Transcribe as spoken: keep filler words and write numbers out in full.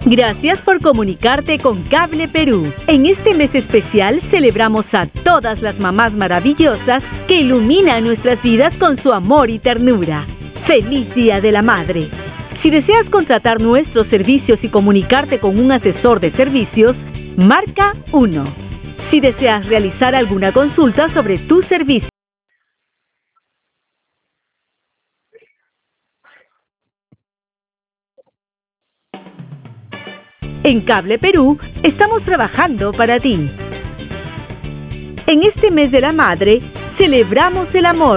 Gracias por comunicarte con Cable Perú. En este mes especial celebramos a todas las mamás maravillosas que iluminan nuestras vidas con su amor y ternura. ¡Feliz Día de la Madre! Si deseas contratar nuestros servicios y comunicarte con un asesor de servicios, marca uno. Si deseas realizar alguna consulta sobre tu servicio, en Cable Perú estamos trabajando para ti. En este mes de la madre, celebramos el amor.